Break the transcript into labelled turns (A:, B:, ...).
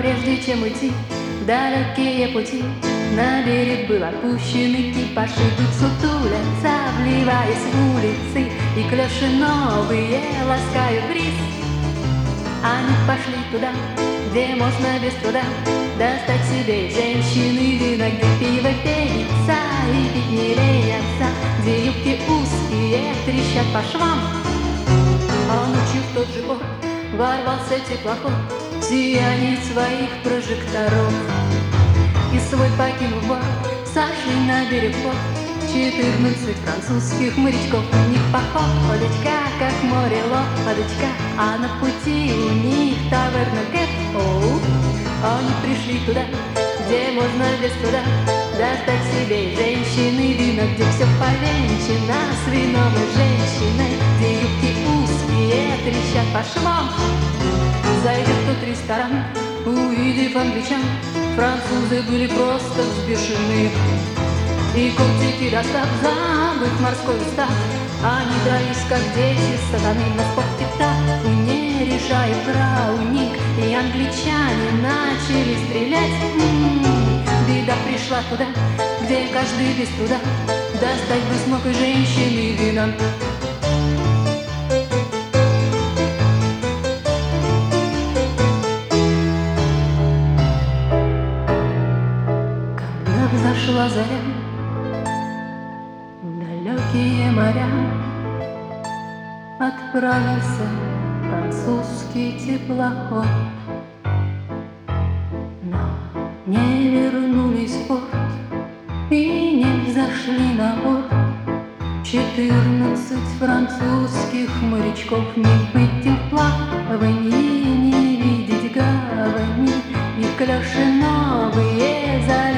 A: прежде чем уйти в далекие пути, на берег был опущен экипаж, идут сутулятся, вливаясь в улицы, и клёши новые ласкают бриз. Они пошли туда, где можно без труда достать себе женщины вина, где пиво пенится и пить не ленятся, где юбки узкие трещат по швам. А ночью в тот же порт ворвался теплоход в сиянии своих прожекторов. И свой покинув борт, сошли на берег порт 14 французских морячков. У них походочка, как море лодочка, а на пути у них таверна Кэт. Они пришли туда, где можно без труда достать себе женщины вина, где все повенчано с вином и женщиной, где юбки узкие трещат по швам. Зайдя в тот ресторан, увидев англичан, французы были просто взбешены. И кортики достав, забыв морской устав, они дрались, как дети сатаны. Но в порте так не решая брауник, и англичане начали стрелять. Беда пришла туда, где каждый без труда достать бы смог и женщины вина. Когда взошла заря, далекие моря отправился французский теплоход, но не вернулись в порт и не взошли на борт 14 французских морячков. Не быть им в плавании, не видеть гавани, и клёши новые за